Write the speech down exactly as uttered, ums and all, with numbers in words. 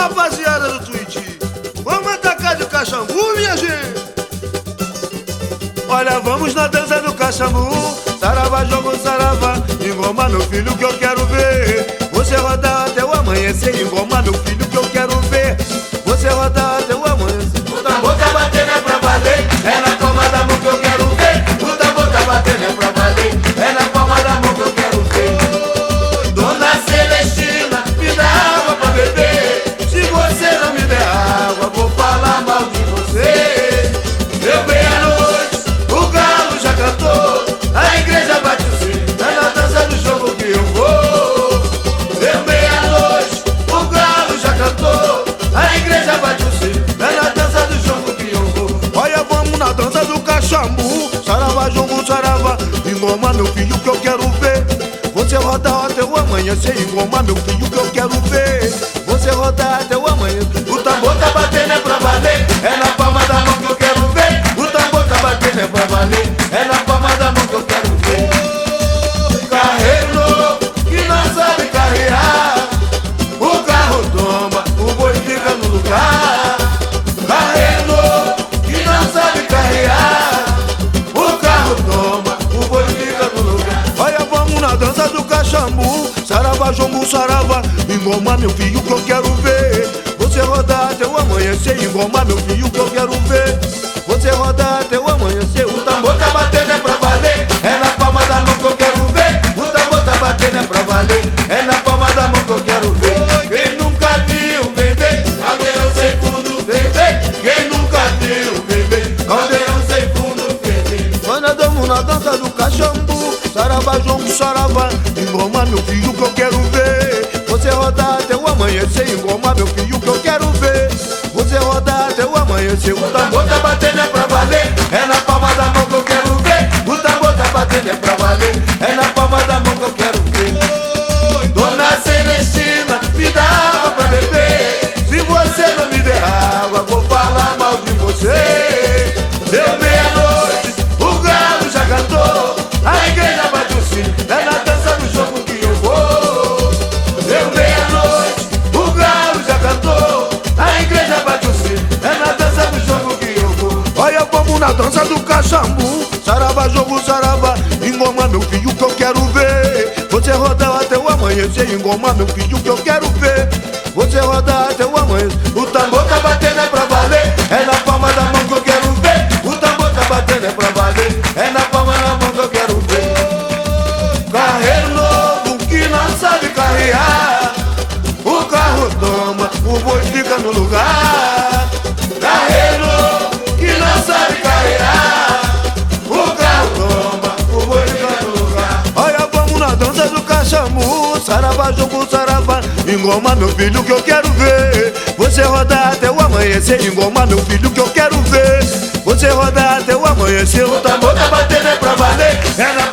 rapaziada do Twitch, vamos atacar de cachambu, minha gente. Olha, vamos na dança do cachambu. Saravá, jogo, saravá, engoma meu filho que eu quero ver. Você rodar até o amanhecer, engoma meu filho que eu quero ver. Você rodar até o amanhecer. O tambor tá batendo é pra valer, é na palma da mão que eu quero ver. O tambor tá batendo é pra valer, é na palma da mão que eu quero ver. Dona Celestina, me dá água pra beber. Se você não me der água, vou falar mal de você. Deu meia-noite, o galo já cantou, a igreja bate o sino, é na dança do jogo que eu vou. Deu meia-noite, o galo já cantou, a igreja bate o sino, é na dança do jogo que eu vou. Olha, vamos na dança do cachambu. Saravá, jogo, saravá, engoma meu filho que eu quero ver. Você rodar até o amanhecer, engoma meu filho que eu quero ver. Você rodar até o amanhecer. O tambor tá batendo é pra valer, é na palma da mão que eu quero ver. O tambor tá batendo é pra valer, é na palma da mão que eu quero ver. Carreiro novo que não sabe carrear, o carro tomba, o boi fica no lugar. Carreiro novo que não sabe carrear, o carro tomba, o boi fica no lugar. Olha, vamos na dança do cachambu. Saravá, jongo, saravá, engoma meu filho que eu quero ver. Você rodar até o amanhecer, engoma meu filho que eu quero ver. Você rodar até o amanhecer. O tambor tá batendo é pra valer, é na palma da mão que eu quero ver. O tambor tá batendo é pra valer, é na palma da mão que eu quero ver. Quem nunca viu bebê, caldeirão sem fundo bebê. Quem nunca viu bebê, caldeirão sem fundo bebê. Nós nadamos na dança do cachambu. Saravá, jongo, saravá, engoma meu filho que eu quero ver. Você rodar até o amanhecer, engoma meu filho que eu quero ver. Você rodar até o amanhecer. O tambor tá batendo é pra valer, é na palma da mão que eu quero ver. O tambor tá batendo é pra valer, é na palma da mão que eu quero ver. Dona Celestina, me dá água pra beber. Se você não me der água, vou falar mal de você. Deu meia-noite, o galo já cantou, a igreja bate o sino, é na dança do jogo que eu vou. Deu meia-noite, o galo já cantou, a igreja bate o sino, é na dança do jogo que eu vou. Olha, vamos na dança do cachambu. Saravá, jogo, saravá, engoma meu filho que eu quero ver. Você rodar até o amanhecer, engoma meu filho que eu quero ver. Você rodar até o amanhecer. O tambor tá batendo é pra valer, é na palma da mão que eu quero ver. O tambor tá batendo é pra valer, é na palma da mão que eu quero ver. Carreiro novo que não sabe carrear, o carro toma, o boi fica no lugar. Carreiro novo que não sabe carrear, o carro toma, o boi fica no lugar. Olha, vamos na dança do cachambu. Saravá, jogo, saravá, engoma meu filho que eu quero ver. Você rodar até o amanhecer, engoma meu filho que eu quero ver. Você rodar até o amanhecer. O tambor tá batendo é pra valer, é na